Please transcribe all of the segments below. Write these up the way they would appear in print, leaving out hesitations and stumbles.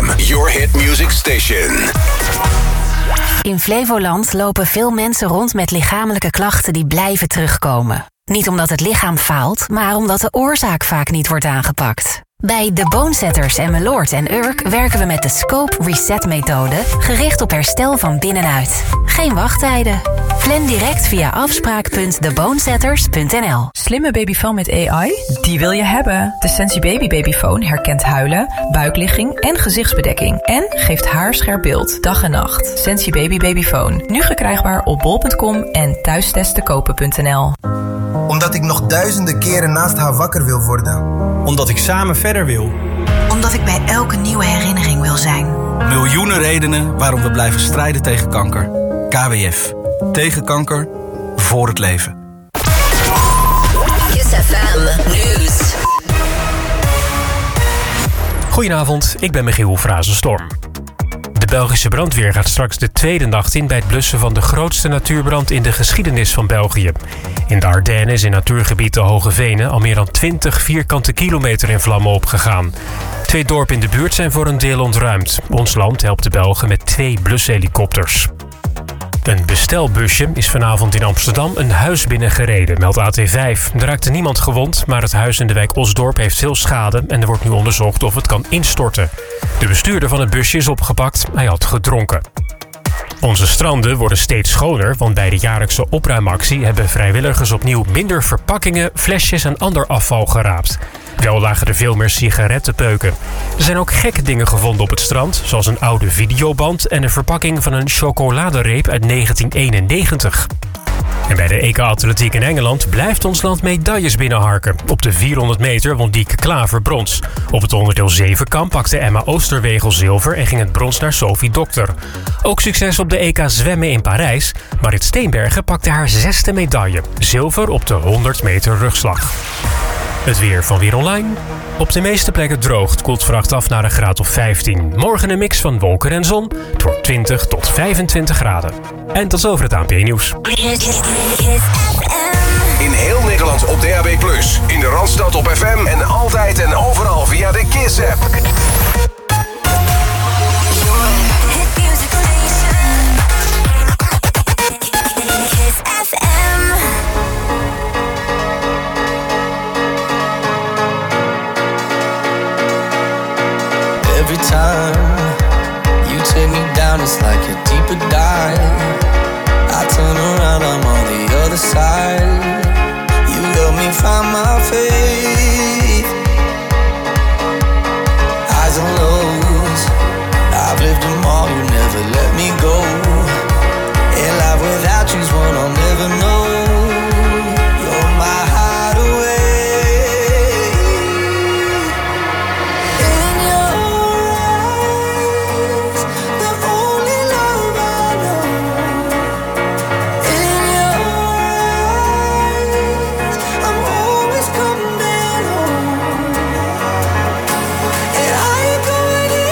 your hit music station. In Flevoland lopen veel mensen rond met lichamelijke klachten die blijven terugkomen. Niet omdat het lichaam faalt, maar omdat de oorzaak vaak niet wordt aangepakt. Bij De Bonesetters en Meloord en Urk werken we met de Scope Reset methode, gericht op herstel van binnenuit. Geen wachttijden. Plan direct via afspraak.debonesetters.nl. Slimme babyfoon met AI? Die wil je hebben. De Sensi Baby babyfoon herkent huilen, buikligging en gezichtsbedekking. En geeft haarscherp beeld, dag en nacht. Sensi Baby babyfoon. Nu verkrijgbaar op bol.com en thuistesttekopen.nl. Omdat ik nog duizenden keren naast haar wakker wil worden. Omdat ik samen verder wil. Omdat ik bij elke nieuwe herinnering wil zijn. Miljoenen redenen waarom we blijven strijden tegen kanker. KWF. Tegen kanker. Voor het leven. Kiss FM News. Goedenavond, ik ben Michiel Frazenstorm. De Belgische brandweer gaat straks de tweede nacht in bij het blussen van de grootste natuurbrand in de geschiedenis van België. In de Ardennen is in natuurgebied de Hoge Venen al meer dan 20 vierkante kilometer in vlammen opgegaan. 2 dorpen in de buurt zijn voor een deel ontruimd. Ons land helpt de Belgen met 2 blushelikopters. Een bestelbusje is vanavond in Amsterdam een huis binnengereden, meldt AT5. Er raakte niemand gewond, maar het huis in de wijk Osdorp heeft veel schade en er wordt nu onderzocht of het kan instorten. De bestuurder van het busje is opgepakt, hij had gedronken. Onze stranden worden steeds schoner, want bij de jaarlijkse opruimactie hebben vrijwilligers opnieuw minder verpakkingen, flesjes en ander afval geraapt. Wel lagen er veel meer sigarettenpeuken. Er zijn ook gekke dingen gevonden op het strand, zoals een oude videoband en een verpakking van een chocoladereep uit 1991. En bij de EK Atletiek in Engeland blijft ons land medailles binnenharken. Op de 400 meter won Dieke Klaver brons. Op het onderdeel 7-kamp pakte Emma Oosterwegel zilver en ging het brons naar Sophie Dokter. Ook succes op de EK zwemmen in Parijs. Marit Steenbergen pakte haar 6e medaille. Zilver op de 100 meter rugslag. Het weer van Weer Online. Op de meeste plekken droogt, koelt vannacht af naar een graad of 15. Morgen een mix van wolken en zon. Het wordt 20 tot 25 graden. En tot zover het ANP-nieuws. In heel Nederland op DAB+. In de Randstad op FM en altijd en overal via de Kiss-app. Every time you take me down, it's like a deeper dive. I turn around, I'm on the other side. You help me find my faith. Highs and lows, I've lived them all, you never let me go. And life without you's one I'll never know. You're my hideaway. Coming home, and I ain't going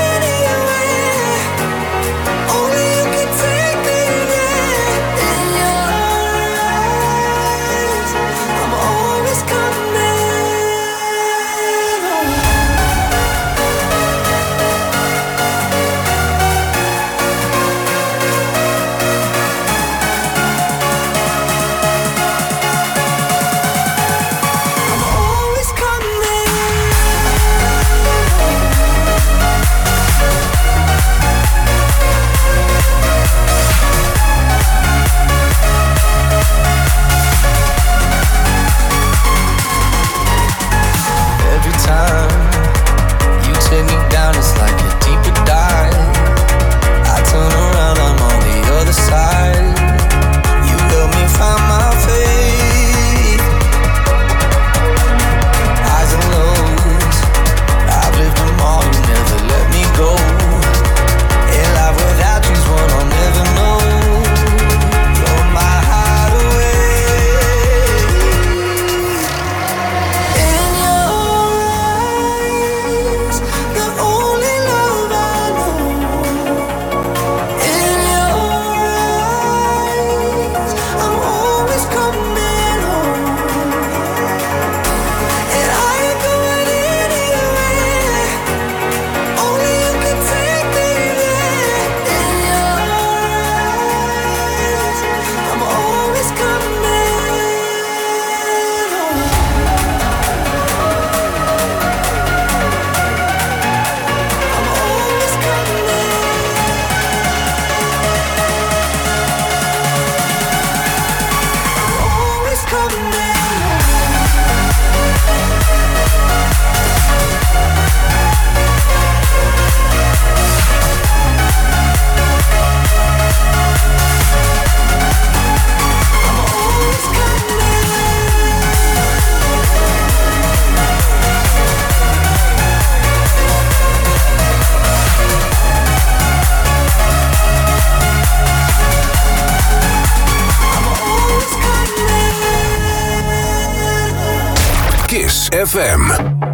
FM.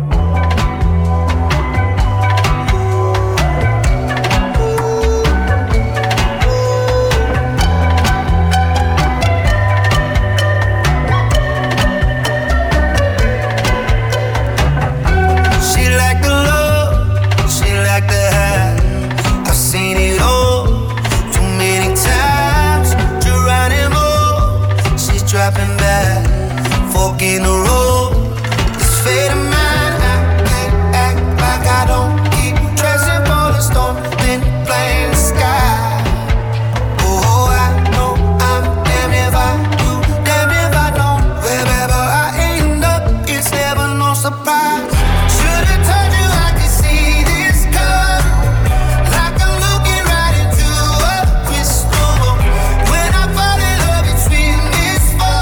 Dropping back, fork in the road. This fate of mine, I can't act like I don't keep dressing for the storm, then playing the sky. Oh, I know I'm damned if I do, damned if I don't. Wherever I end up, it's never no surprise. Should've told you I could see this coming, like I'm looking right into a crystal ball. When I fall in love, it's with this.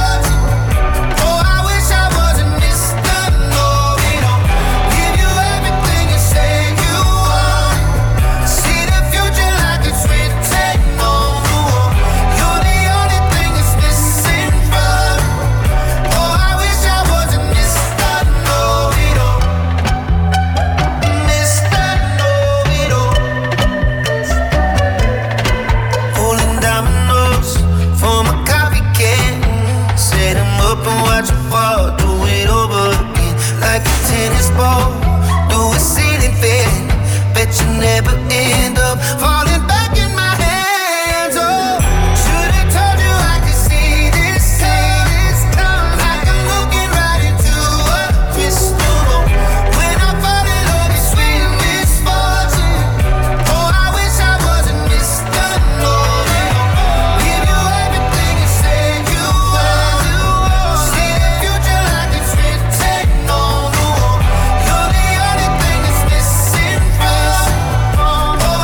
Never end up falling back in my hands. Oh, should've told you I could see this time, like I'm looking right into a crystal ball. When I fall in love, it's with misfortune. Oh, I wish I wasn't Mr. Know-it-all. Give you everything you said you want. See the future like it's written on the wall. You're the only thing that's missing from. Oh,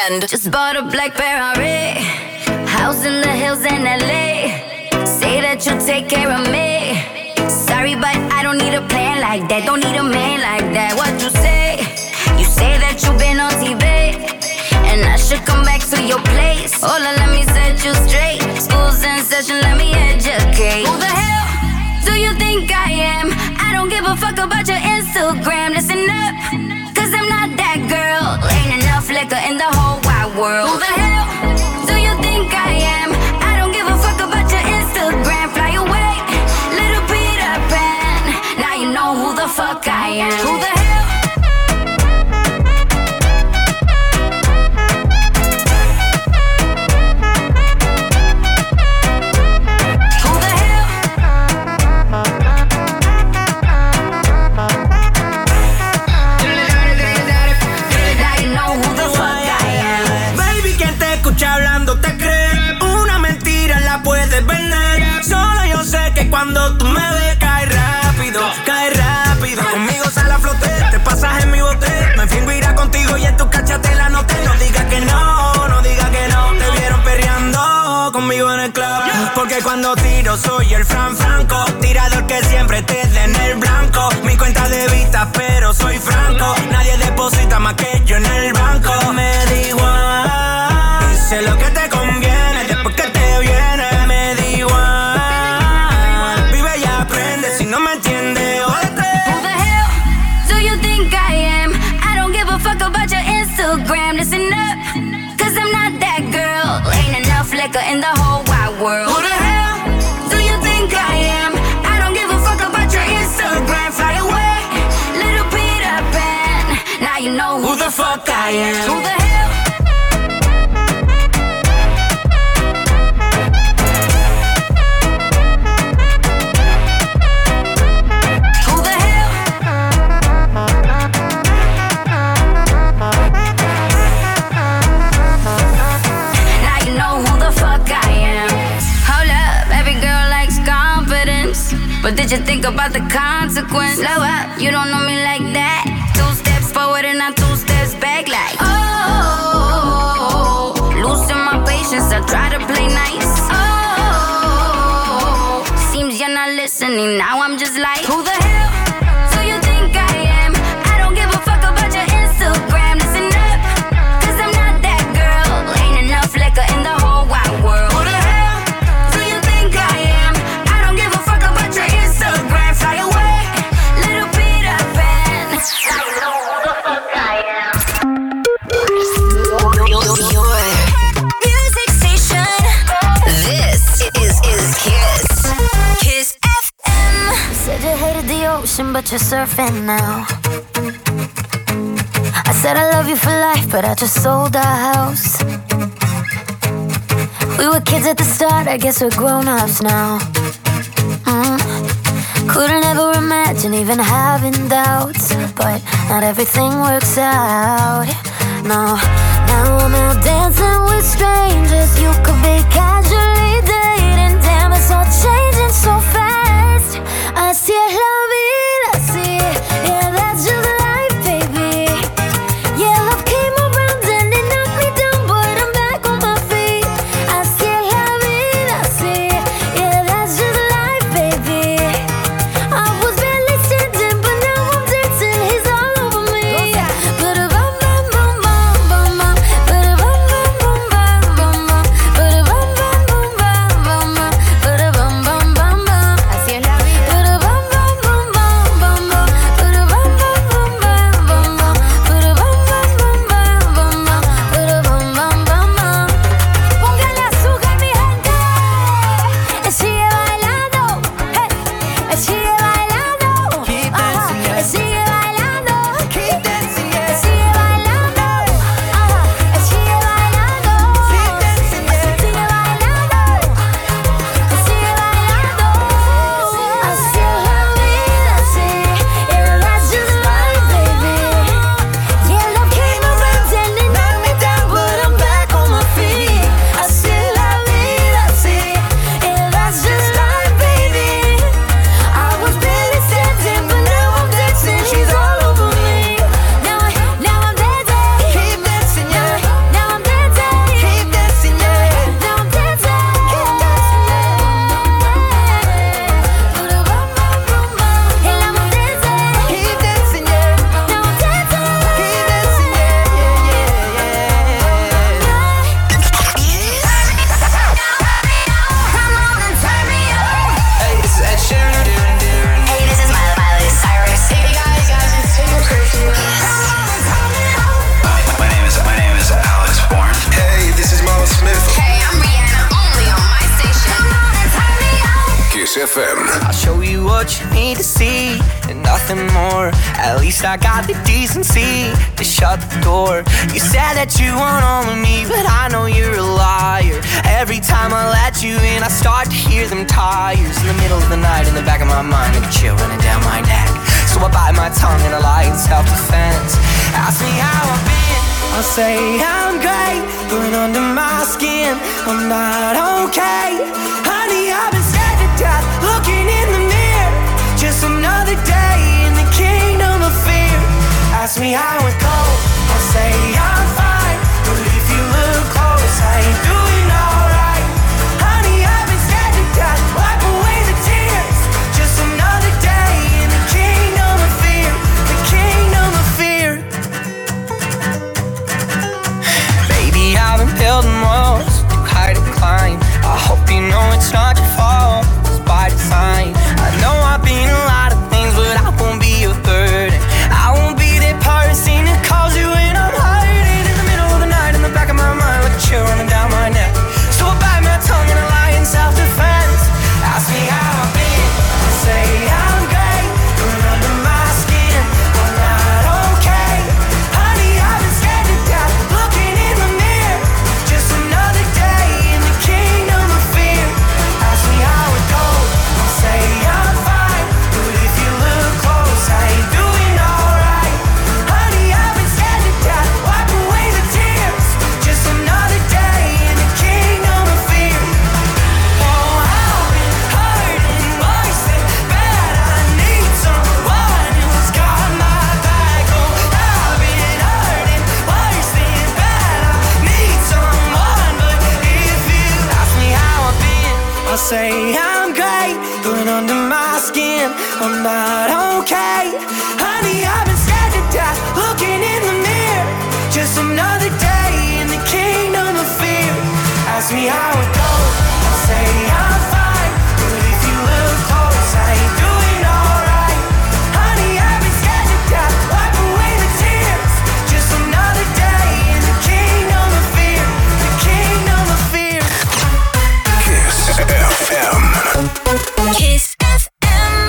weekend. Just bought a black Ferrari, house in the hills in LA. Say that you'll take care of me. Sorry, but I don't need a plan like that. Don't need a man like that. What you say? You say that you've been on TV, and I should come back to your place. Hola, let me set you straight. School's in session, let me educate. Who the hell do you think I am? I don't give a fuck about your Instagram. Listen up, cause I'm not that girl. Ain't enough liquor in the whole wide world. Who the hell do you think I am? I don't give a fuck about your Instagram. Fly away, little Peter Pan. Now you know who the fuck I am. Who the hell? Cuando tú me ves, cae rápido. Conmigo sale a flote, te pasas en mi bote. Me fingo irá contigo y en tu cachatela no te. No digas que no te vieron perreando conmigo en el club. Porque cuando tiro soy el franco, tirador que siempre te dé en el blanco. Mi cuenta de vista, pero soy franco. Nadie deposita más que yo en el banco. Me da igual, hice lo que te conviene. Después que te viene, me da igual. No me entiende, who the hell do you think I am? I don't give a fuck about your Instagram. Listen up, cause I'm not that girl. Ain't enough liquor in the whole wide world. Who the hell do you think I am? I don't give a fuck about your Instagram. Fly away, little Peter Pan. Now you know who the fuck I am. Who the hell? But did you think about the consequence? Slow up, you don't know me like that. 2 steps forward and I'm 2 steps back like oh, losing my patience, I try to play nice. Oh, seems you're not listening, now I'm just like who the hell do you think I am? I don't give a fuck about your Instagram. Listen up, cause I'm not that girl. Ain't enough liquor in the whole wide world. Who the hell do you think I am? I don't give a fuck about your Instagram. Fly away, little Peter Pan. I know who the fuck I am. Your music station. This is Kiss. Kiss FM. You said you hated the ocean, but you're surfing now. I said I love you for life, but I just sold our house. We were kids at the start, I guess we're grown-ups now. Couldn't ever imagine even having doubts, but not everything works out. No, now I'm out dancing with strangers. You could be casually dating. Damn, it's all changing so fast. Así es la vida, sí. Yeah, that's just life, baby. Yeah, love came around and it knocked me down, but I'm back on my feet. Así es la vida, sí. Yeah, that's just life, baby. I was barely standing, but now I'm dancing. He's all over me. Ba-da-bum, bum, bum, bum, bum, bum. Ba-da-bum, bum, bum, bum, bum, bum. Ba-da-bum, bum, bum, bum. FM. I'll show you what you need to see and nothing more. At least I got the decency to shut the door. You said that you want all of me, but I know you're a liar. Every time I let you in, I start to hear them tires in the middle of the night in the back of my mind, like a chill running down my neck. So I bite my tongue and I lie in self-defense. Ask me how I've been, I'll say I'm great, but under my skin, I'm not okay. Honey, I've been scared to death, looking in the mirror. Just another day in the kingdom of fear. Ask me how it goes, I'll say I'm fine, but if you look close, I ain't doing alright. Honey, I've been scared to death, wipe away the tears. Just another day in the kingdom of fear, the kingdom of fear. Baby, I've been building walls too high to climb. I hope you know it's not your fault, it's by design. I know I've been a lot of things, but I won't be a burden. I won't be that person that calls you when I'm hiding in the middle of the night in the back of my mind, like a chill running down my neck. So I bite my tongue and I lie in self-defense. Ask me how I've been, I say I'm great, but under my skin, I'm not okay. Honey, I've been scared to death, looking in the mirror. Just another day in the kingdom of fear. Ask me how it goes, I'll say I'm fine, but if you look close, I ain't doing alright. Honey, I've been scared to death, wipe away the tears. Just another day in the kingdom of fear. Oh, I've been hurting worse than bad. I need someone who's got my back. Oh, I've been hurting worse than bad. I need someone, but if you ask me how I've been, I'll say I'm great, but under my skin, I'm not okay. Honey, I've been scared to death, looking in the mirror. Just another day in the kingdom of fear. Ask me how it goes, I'll say I'm fine, but if you look close, I ain't doing alright. Honey, I've been scared to death, wipe away the tears. Just another day in the kingdom of fear, the kingdom of fear. Kiss FM. Kiss FM.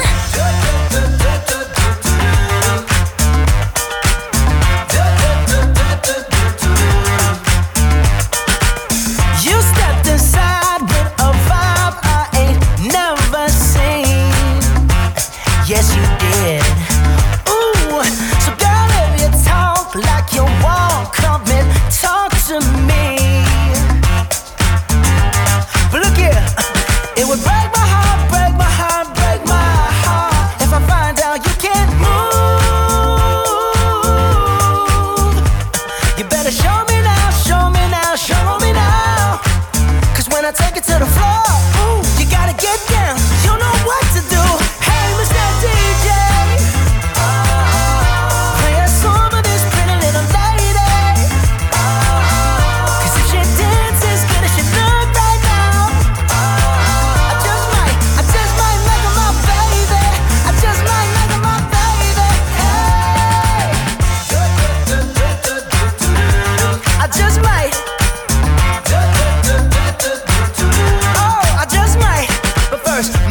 You stepped inside with a vibe I ain't never seen. Yes, you did. Ooh, so girl, if you talk like you walk, come and talk to me. But look here, it would break my heart, break my heart, break my heart if I find out you can't move. You better show me now, show me now, show me now. Cause when I take it to the floor, ooh, you gotta get down. You know what to do. Hey, Mr. DJ, play a song of this pretty little lady. Cause if she dances good as she look right now, I just might make her my baby. I just might make her my baby. Hey, I just might. Oh, I just might. But first,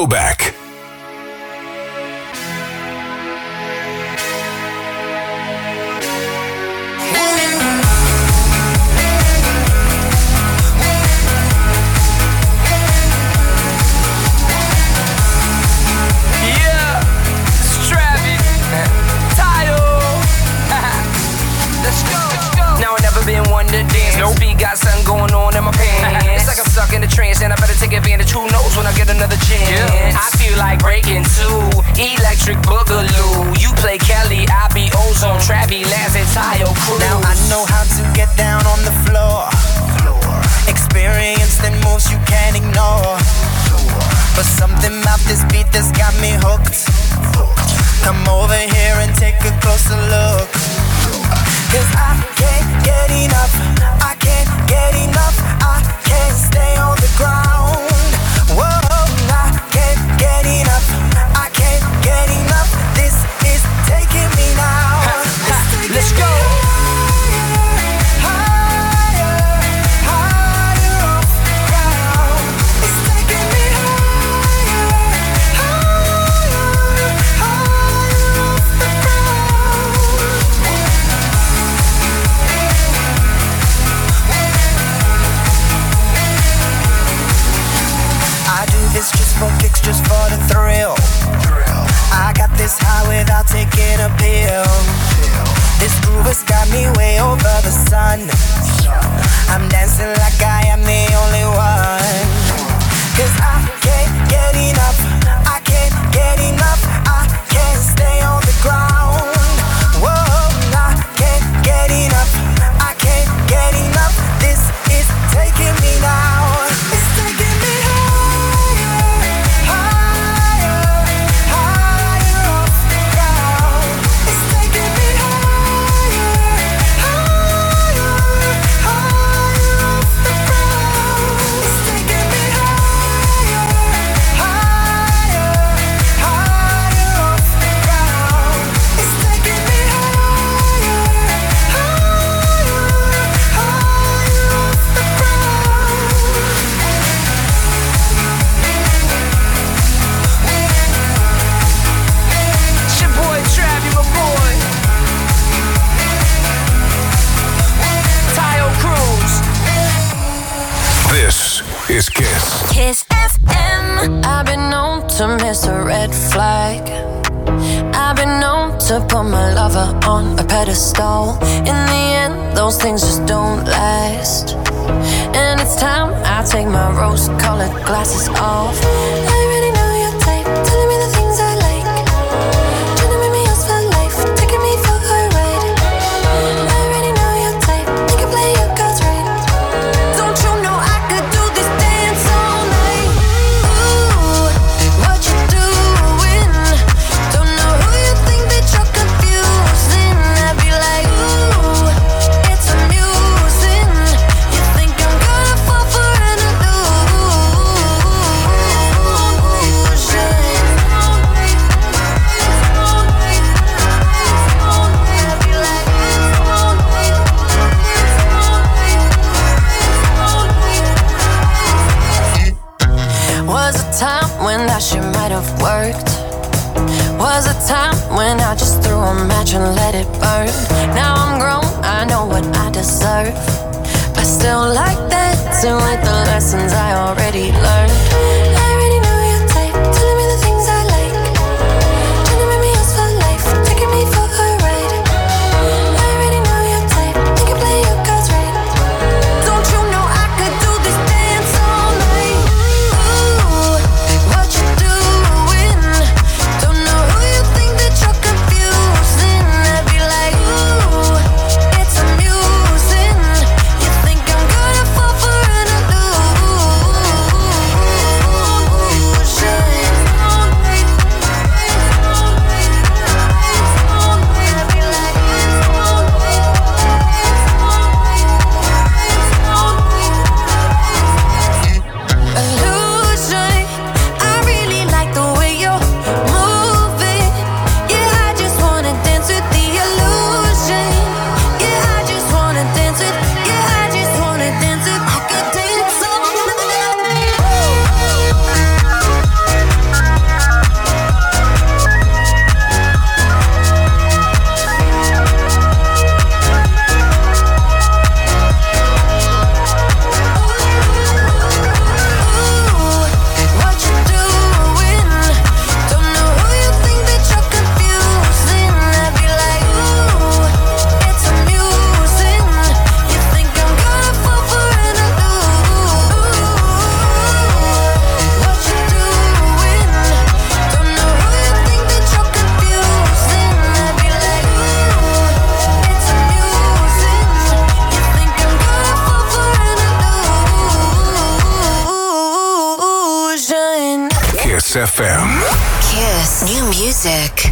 Throwback. Been one to dance. Nope. Speed got something going on in my pants. It's like I'm stuck in a trance and I better take advantage. Who knows when I get another chance? Yeah. I feel like breaking two. Electric boogaloo. You play Kelly, I be Ozone. Trappy, Laz, and Tayo Cruz. Now I know how to get down on the floor. Experience the moves you can't ignore. But something about this beat that's got me hooked. Come over here and take a closer look. Cause I can't get enough, I can't get enough, I can't stay on the ground. Whoa, I can't get enough, I can't get enough. This is taking me now. Let's go. This just for kicks, just for the thrill. I got this high without taking a pill. This groove has got me way over the sun. I'm dancing like I am the only one. Cause I can't get enough, I can't get enough, I can't stay on the ground. Whoa, I can't get enough, I can't get enough. This is taking me now. It's taking me is Kiss. Kiss FM. I've been known to miss a red flag. I've been known to put my lover on a pedestal. In the end, those things just don't last. And it's time I take my rose-colored glasses off. I already know your type, telling me the things I like. Trying to make me yours for life, taking me for a ride. I already know your type, you can play your cards right. Don't you know I could do this dance all night? Ooh, what you doing? Don't know who you think that you're confusing. I'd be like, ooh, it's amusing. You think I'm gonna fall for an Was a time when that shit might have worked. Was a time when I just threw a match and let it burn. Now I'm grown, I know what I deserve. I still like dancing with the lessons I already learned. I already know your type, telling me the things I like. Trying to make me yours for life, taking me for a ride. I already know your type, you can play your cards right. Don't you know I could do this dance all night? Ooh, what you doing? Don't know who you think that you're confusing. I'd be like, ooh, it's amusing. You think I'm gonna fall for an illusion? Kiss FM. Kiss New Music.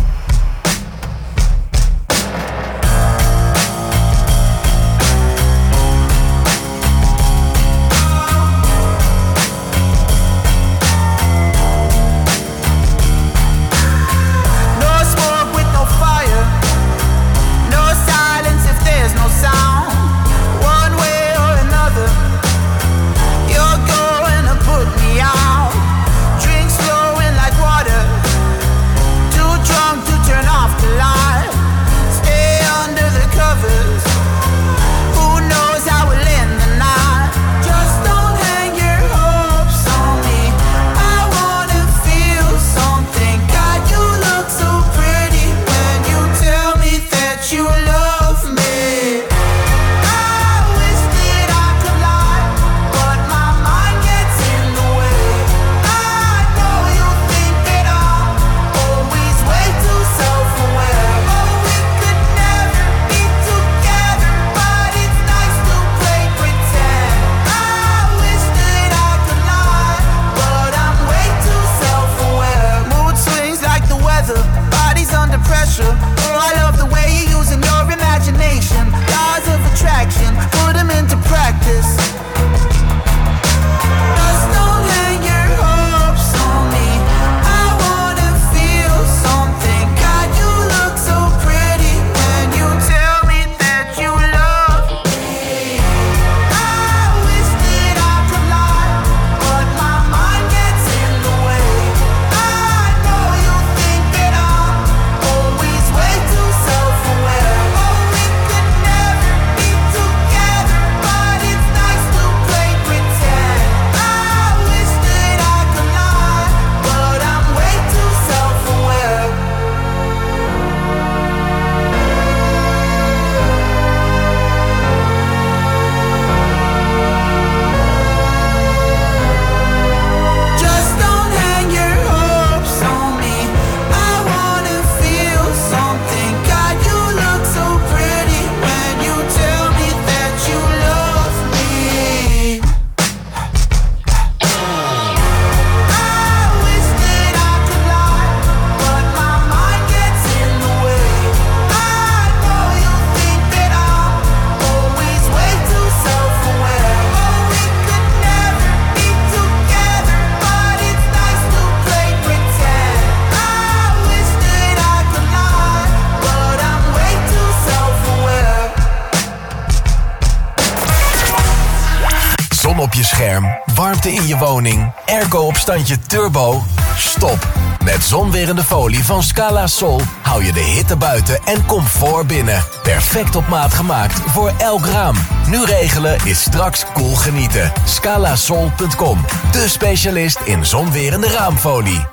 Op je scherm, warmte in je woning, airco op standje turbo? Stop. Met zonwerende folie van Scala Sol hou je de hitte buiten en comfort binnen. Perfect op maat gemaakt voor elk raam. Nu regelen is straks cool genieten. Scalasol.com, de specialist in zonwerende raamfolie.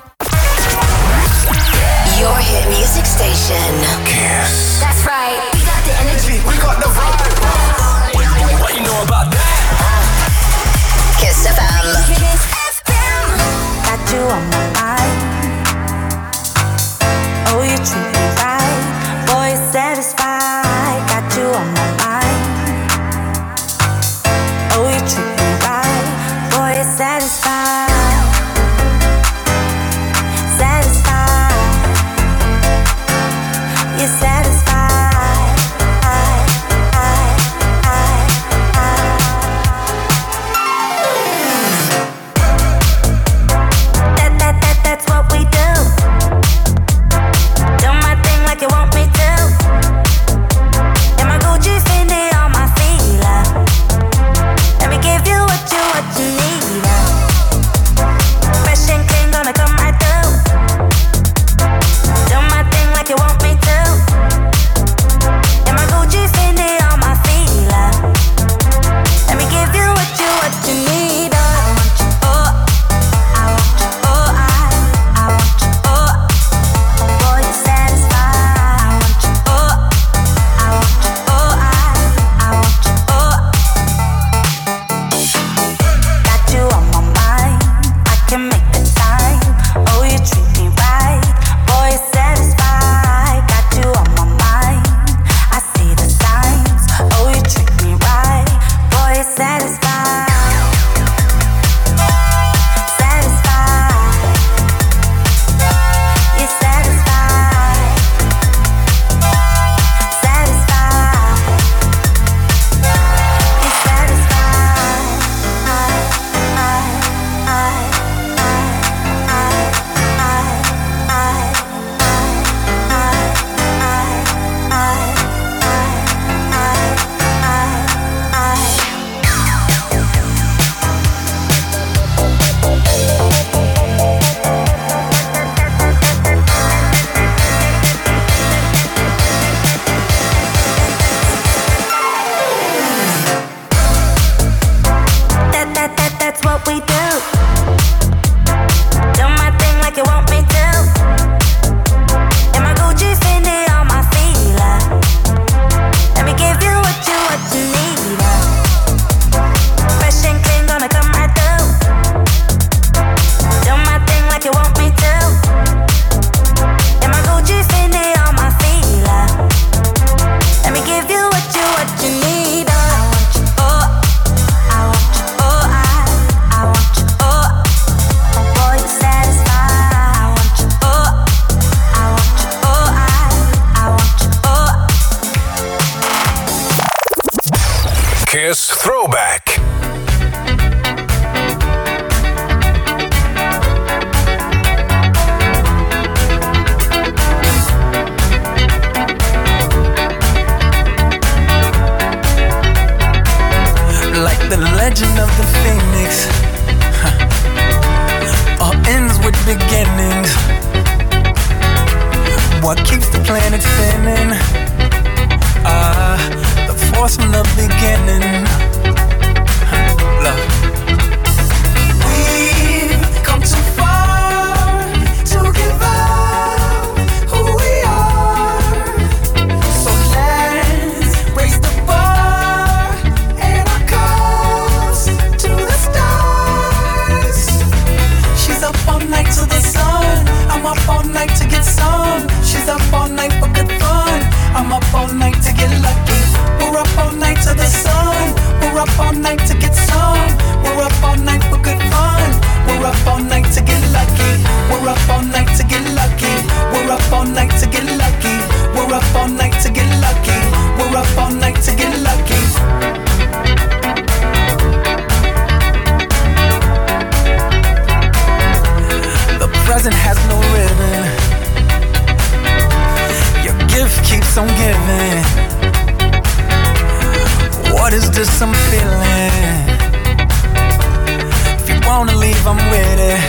Your hit music station. Kiss. That's right. We got the energy. We got the vibe. What you know about that? Kiss FM. Kiss FM. Got you on my mind. Oh, you treat me right. Boy, you're satisfied. Got you on my mind. Oh, you treat me right. Boy, you're satisfied. Satisfied. You're satisfied. Throwback. Like the legend of the Phoenix, all ends with beginnings. What keeps the planet spinning? The force from the beginning. Love. We've come too far to give up who we are. So let's raise the bar and our cups to the stars. She's up all night to the sun. I'm up all night to get some. She's up all night for good fun. I'm up all night to get lucky. We're up all night to the sun. We're up all night to get some. We're up all night for good fun. We're up all night to get lucky. We're up all night to get lucky. We're up all night to get lucky. We're up all night to get lucky. We're up all night to get lucky. The present has no ribbon. Your gift keeps on giving. What is this I'm feeling? If you wanna leave, I'm with it.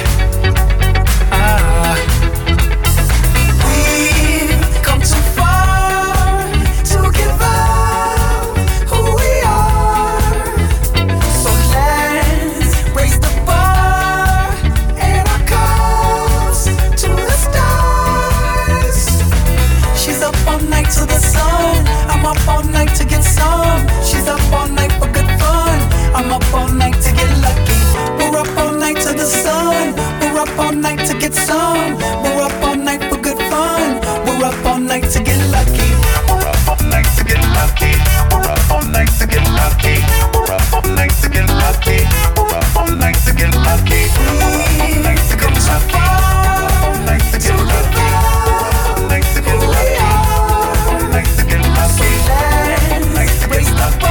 We've come too far to give up who we are. So let's raise the bar and our cups to the stars. She's up all night to the sun. I'm up all night to get some. She's up all night for good fun. I'm up all night to get lucky. We're up all night to the sun. We're up all night to get some. We're up all night for good fun. We're up all night to get lucky. We're up all night to get lucky. We're up all night to get lucky. We're up all night to get lucky. We're up all night to get lucky. We're up all night to get lucky. We're up all night to get lucky. We're up all night to get lucky. We're up all night to get lucky. We're up all night to get lucky.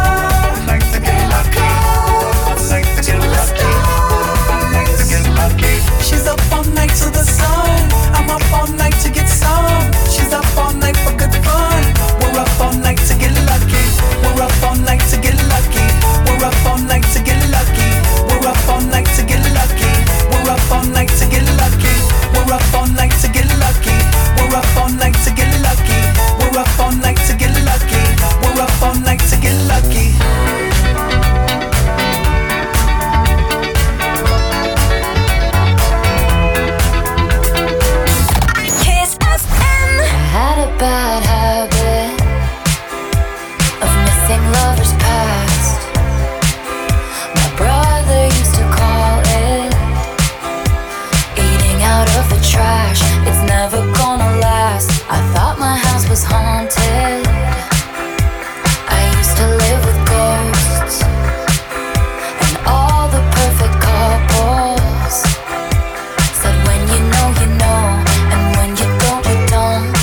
She's up all night to the sun. I'm up all night to get some. She's up all night for good fun. We're up all night to get lucky. We're up all night to get lucky. We're up all night to get lucky. We're up all night to get lucky. We're up all night to get lucky. We're up all night to get lucky. We're up all night to get lucky. We're up all night to get lucky. We're up all night to get lucky. Bad habit of missing lovers past. My brother used to call it eating out of the trash. It's never gonna last. I thought my house was haunted. I used to live with ghosts and all the perfect couples said when you know, and when you don't, you don't.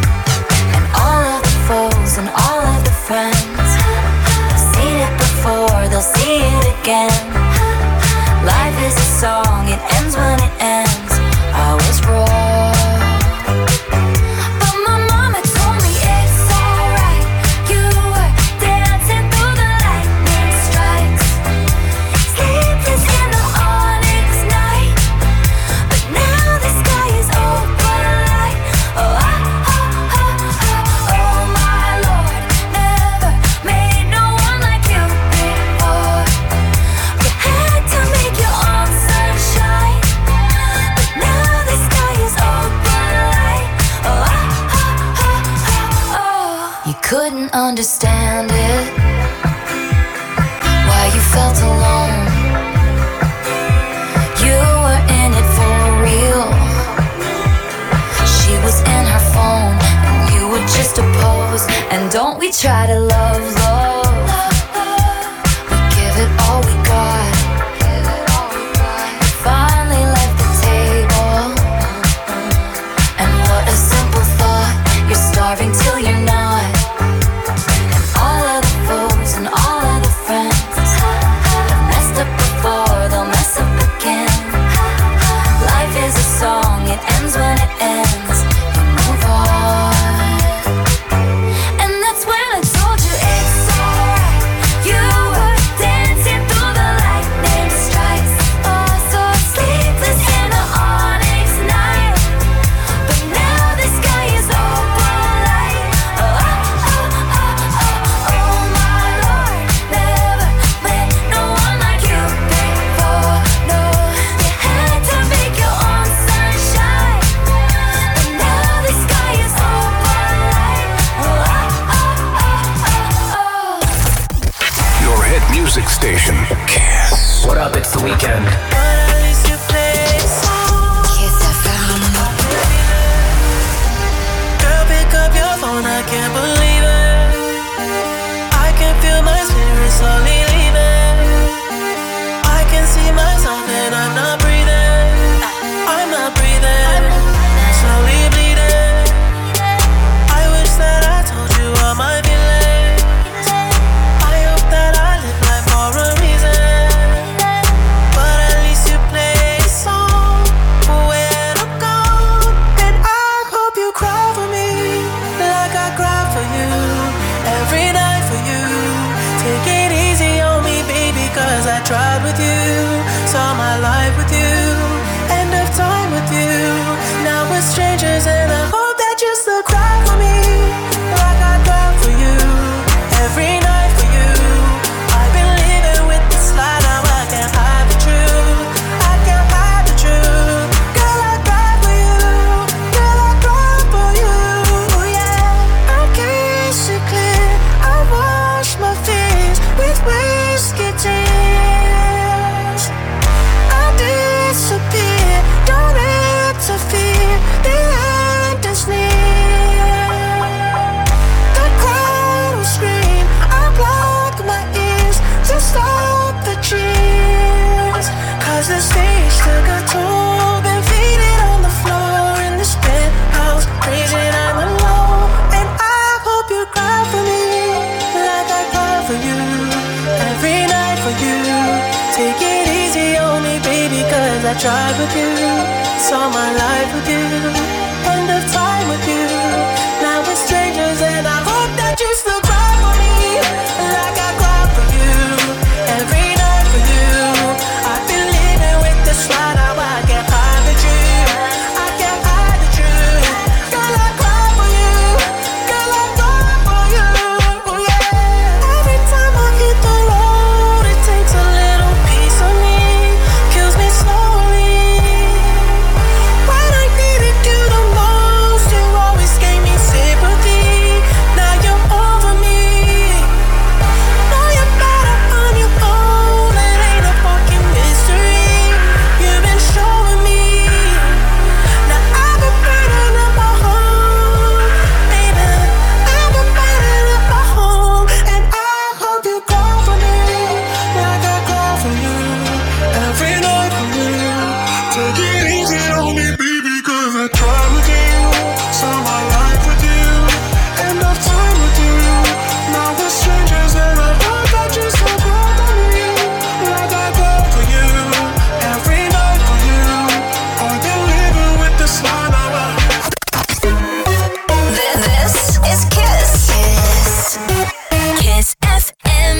And all of the friends have seen it before, they'll see it again. Life is a song, it ends when it ends. I was wrong, but my mama told me it's alright. You were dancing through the lightning strikes, sleepless in the onyx night, but now the sky is open light. Oh, couldn't understand it, why you felt alone. You were in it for real. She was in her phone and you were just a pose. And don't we try to love, we give it all we got. We finally left the table, and what a simple thought. You're starving till you're not. And all of the foes and all of the friends Weeknd. Girl, pick up your phone, I can't believe it. I can feel my spirit slowly leaving. I can see myself and I'm not breathing. I'm not breathing. Slowly bleeding. I wish that I told you all my feelings. I hope that I live life for a reason. But at least you play a song for when I'm gone. And I hope you cry for me like I cry for you. Every night for you. Take it easy on me, baby, cause I tried with you. Saw my life with you. End of time with you. Now we're strangers and I hope that you still cry for me like I cry for you. Every night for you. I've been living with this lie, now I can't hide the truth. I can't hide the truth. Girl, I cry for you. Girl, I cry for you. Yeah, I can't see clear. I wash my face with whiskey tears. I disappear, don't interfere. The end is near. The crowd will scream. I block my ears to stop the cheers. Cause the stage took a toll. Been faded on the floor in this penthouse. Crazy and I'm alone. And I hope you cry for me like I cry for you. Every night for you. Take it easy on me, baby, cause I tried with you. Saw my life with you. End of time with you. Now we're strangers and I hope that you still cry for me like I cry for you. Every night for you. I've been living with this lie, now I can't hide the truth. I can't hide the truth. Girl, I cry for you. Girl, I cry for you. Yeah. Every time I hit the road, it takes a little piece of me. Kills me slowly. When I needed you the most, you always gave me sympathy. Now you're over me. Know you're better on your own. It ain't a fucking mystery. You've been showing me. Now I've been burning up my home, baby. I've been burning up my home, and I hope you cry for me like I cry for you. Every night for you. Take it easy on me, baby, cause I tried with you. Saw my life with you. End of time with you. Now we're strangers and I hope that you still cry for me like I cry for you. Every night for you. I've been living with this lie, now This is Kiss. Kiss FM.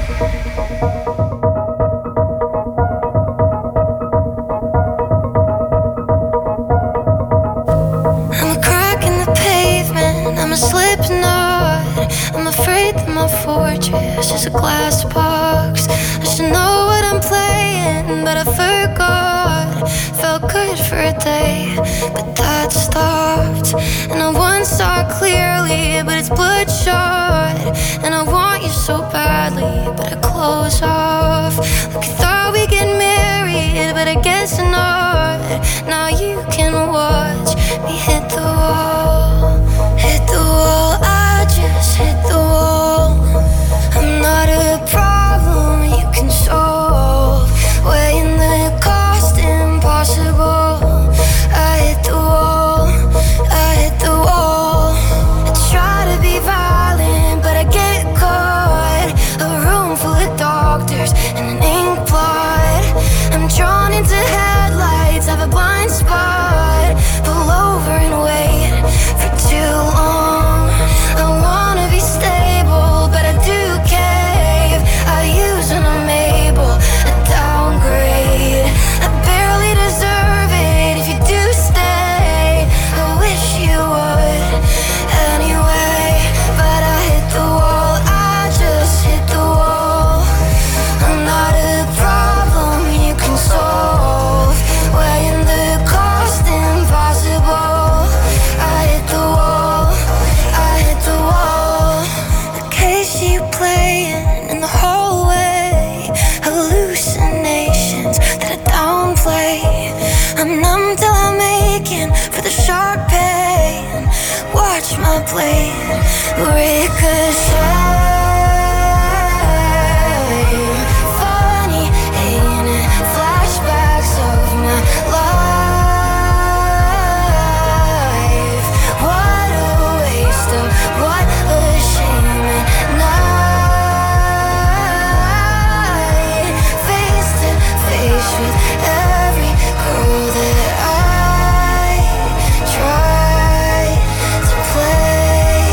I'm a crack in the pavement, I'm a slipknot. I'm afraid that my fortress is a glass box. I should know what I'm playing, but I forgot. Felt good for a day, but that stopped. And I once saw clearly, but it's bloodshot. And I want you so badly, but I close off. Like I thought we'd get married, but I guess not. Now you can watch me hit the wall. Hit the wall, I just hit the wall. I'm not a problem you can solve. Weighing the cost impossible. I hit the wall, I hit the wall. I try to be violent, but I get caught. A room full of doctors and an ink blot. I'm drawn into headlights, have a blind spot. my blade, ricochet. Funny, ain't it? Flashbacks of my life. What a waste of, what a shame at night. Face to face with every girl that I try to play.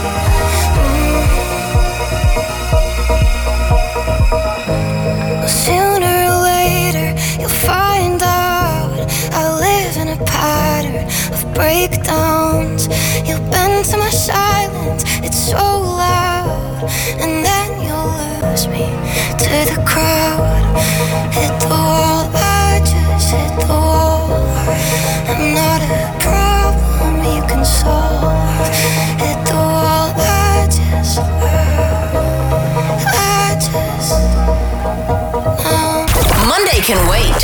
Sooner or later you'll find out I live in a pattern of breakdowns. You'll bend to my silence, it's so loud, and then you'll lose me to the crowd. Hit the wall, I just hit the wall. I'm not a problem you can solve. Hit the wall, I just Monday can wait.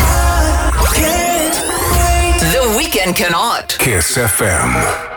The weekend cannot. Kiss FM.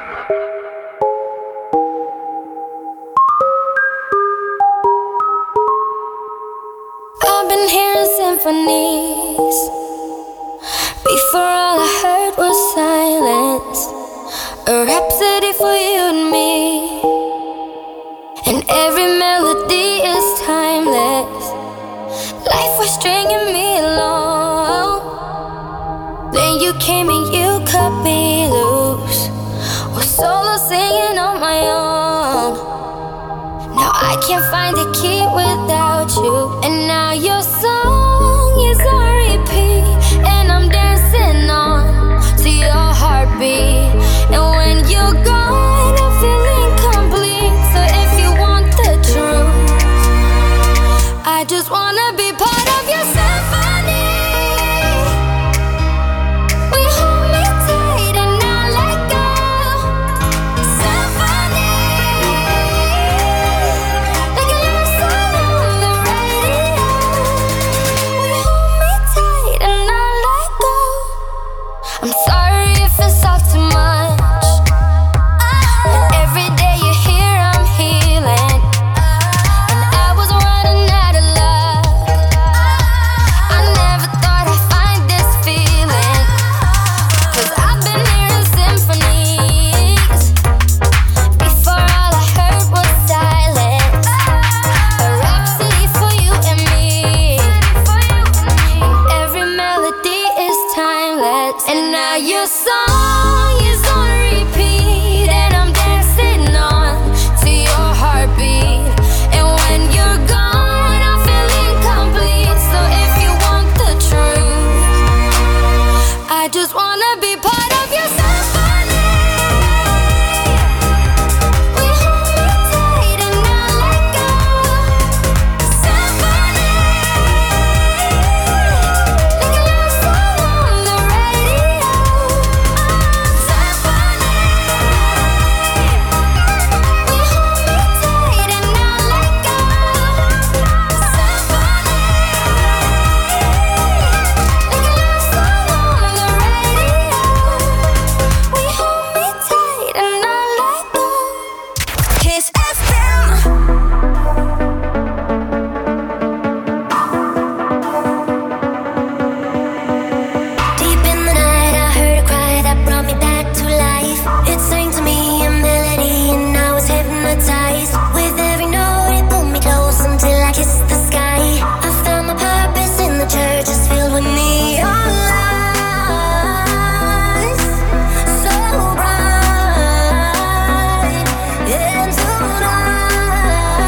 I've been hearing symphonies. Before all I heard was silence. A rhapsody for you and me. And every melody is timeless. Life was stringing me along. Then you came and you cut me loose. Was solo singing on my own. Now I can't find a key without you. And now your song is on repeat. And I'm dancing on to your heartbeat. And when you're gone, I feel incomplete. So if you want the truth, I just wanna be part of your symphony. We hold me tight and not let go. Symphony, like a love song on the radio. We hold me tight and not let go. I'm sorry if it's all too much. But every day you're here, I'm healing. And I was running out of love. I never thought I'd find this feeling. 'Cause I've been hearing symphonies. Before all I heard was silence. A rhapsody for you and me. And every melody is timeless. And now your song is on repeat. And I'm dancing on to your heartbeat. And when you're gone, I feel incomplete. So if you want the truth, I just wanna be part of your symphony. We hold me tight and not let go. Symphony, like a love song on the radio. Symphony, we hold me tight and not let go. Symphony, like a love song on the radio. We hold me tight and not let go. Kiss FM. Deep in the night, I heard a cry that brought me back to life. It sang to me a melody, and I was hypnotized. With every note, it pulled me close until I kissed the sky. I found my purpose in the church, it's filled with neon lights, so bright. And tonight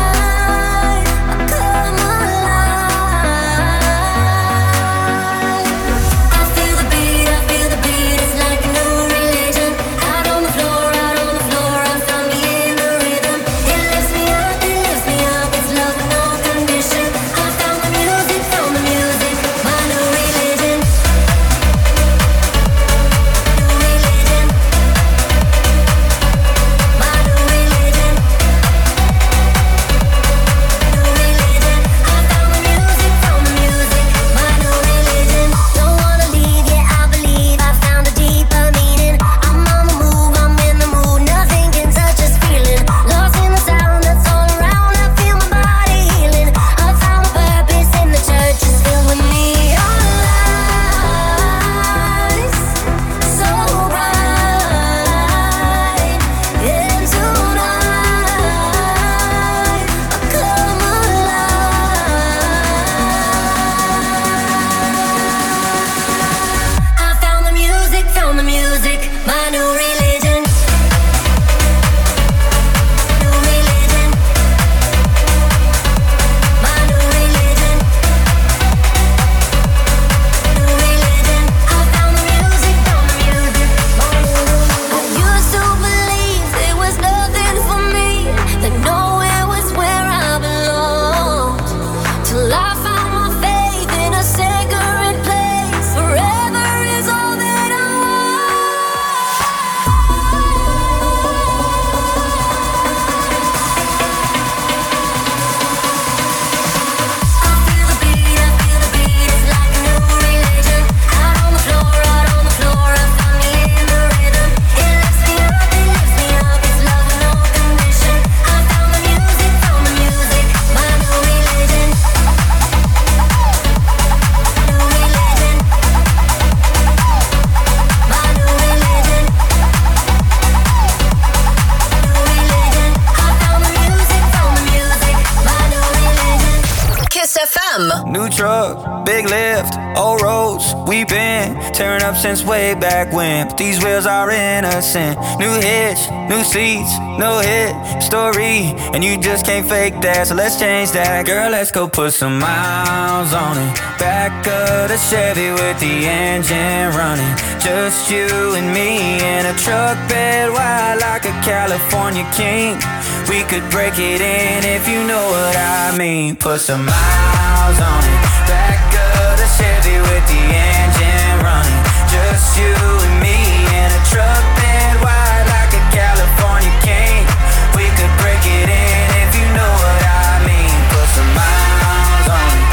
FM. New truck, big lift, old roads, we've been tearing up since way back when. But these wheels are innocent. New hitch, new seats, no hit story, and you just can't fake that. So let's change that, girl. Let's go put some miles on it. Back of the Chevy with the engine running. Just you and me in a truck bed wide like a California king. We could break it in if you know what I mean. Put some miles on it. Back of the Chevy with the engine running. Just you and me in a truck bed wide like a California king. We could break it in if you know what I mean. Put some miles on it.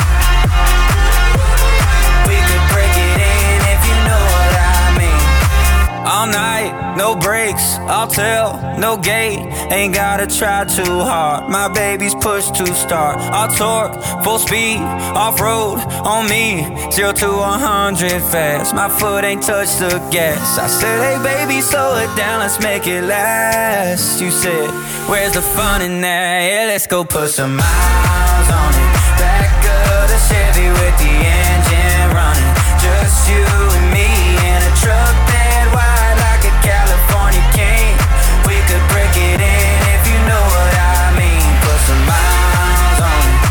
We could break it in if you know what I mean. All night, no brakes, I'll tell, no gate. Ain't gotta try too hard, my baby's push to start. I'll torque, full speed, off-road, on me 0 to 100 fast, my foot ain't touched the gas. I said, hey baby, slow it down, let's make it last. You said, where's the fun in that? Yeah, let's go put some miles on it. Back of the Chevy with the engine running. Just you and me in a truck bed wide like a California king. We could break it in if you know what I mean. Put some miles on it.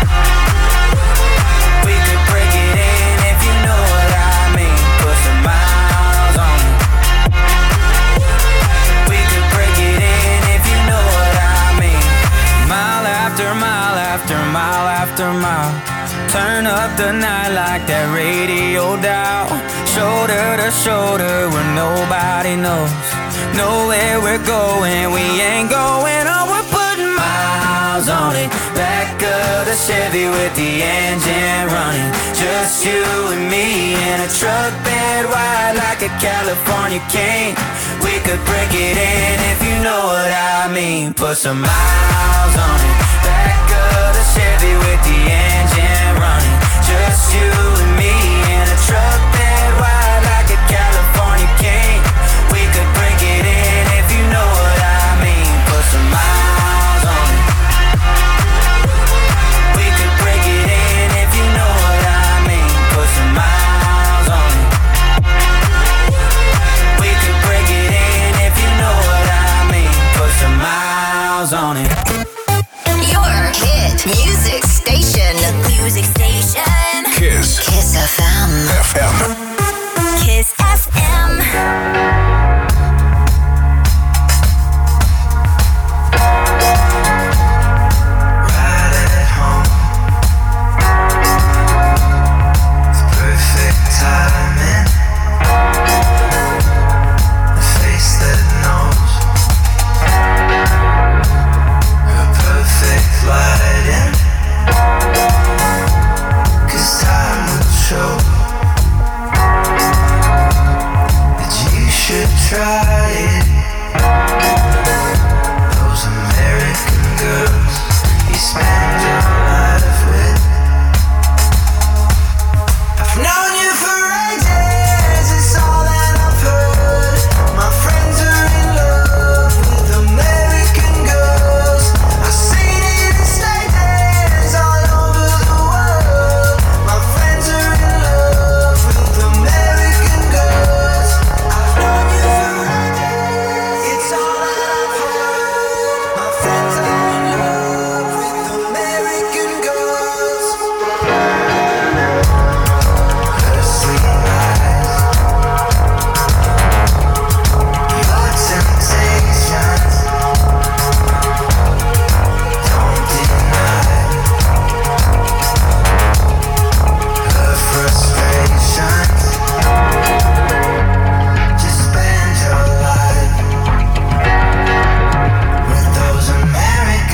We could break it in if you know what I mean. Put some miles on it. We could break it in if you know what I mean. Mile after mile after mile after mile. Turn up the night like that radio dial. Shoulder to shoulder where nobody knows. Know where we're going, we ain't going on. We're putting miles on it. Back of the Chevy with the engine running. Just you and me in a truck bed wide like a California king. We could break it in if you know what I mean. Put some miles on it. Back of the Chevy with the engine running. Just you and me in a truck bed wide like a California king. We could break it in if you know what I mean. Put some miles on it. We could break it in if you know what I mean. Put some miles on it. We could break it in if you know what I mean. Put some miles on it. Your hit music station. Music station. Kiss. Kiss FM. FM.